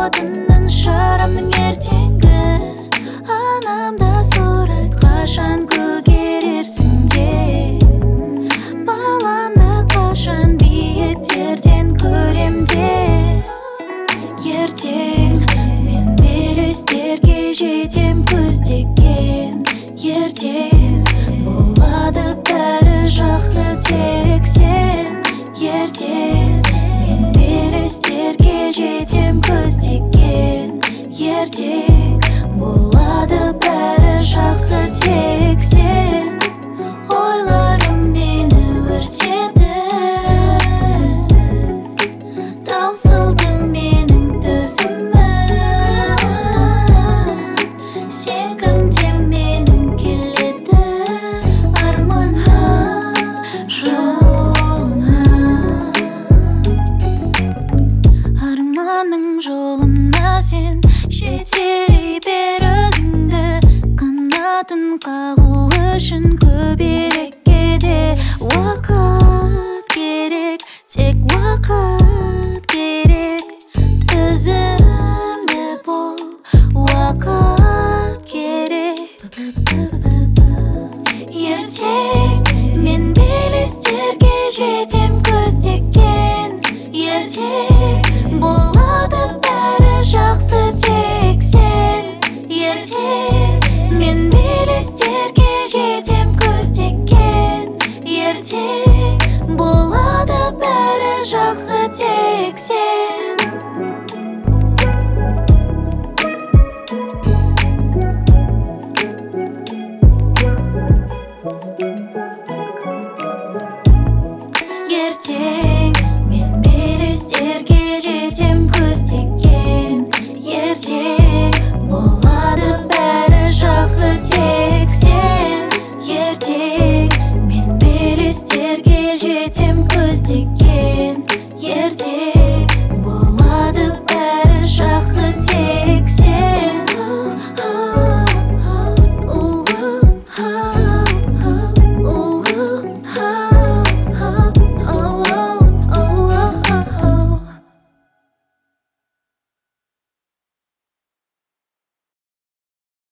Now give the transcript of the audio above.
отының шарамның ертеңгі анамда сұрайды қашан көгерерсің деп баламды қашан биіктерден көрем деп ертең мен белестерге жетем көздеген ертең болады бәрі жақсы тек сен ертең мен белестерге жетем көздеген ертең болады бәрі жақсы тек сен ойларым мені өртеді таусылды менің төзімім сен кімден менің келеді армана жолына арманың жолына сен жетелей бер өзіңді қанатын қағу үшін көбелекке де уақыт керек тек уақыт керек өзің